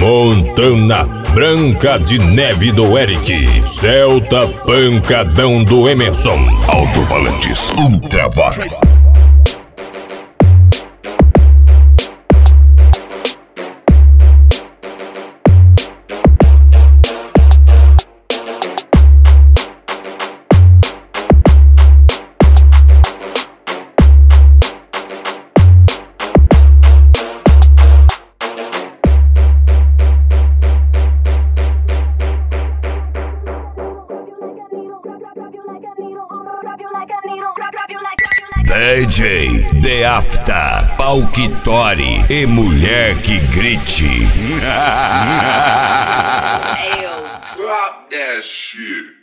Montana, Branca de Neve do Eric, Celta Pancadão do Emerson, Alto-Falantes Ultravox. DJ The Afta, pau que tore e mulher que grite. Hey, yo, drop that shit.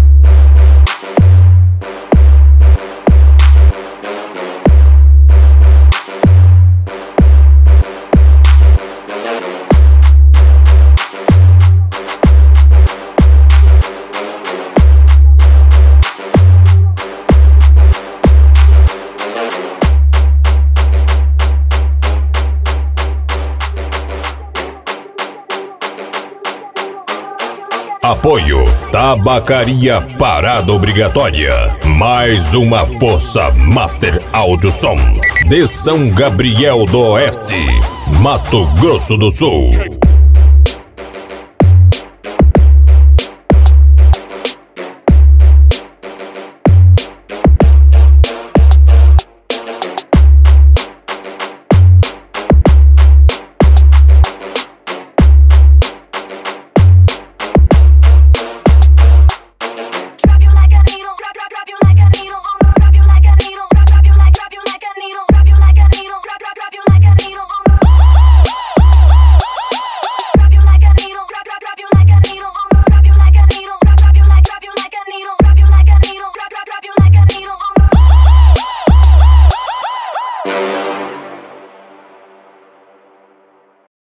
Apoio Tabacaria Parada Obrigatória. Mais uma força Master Audio Som de São Gabriel do Oeste, Mato Grosso do Sul.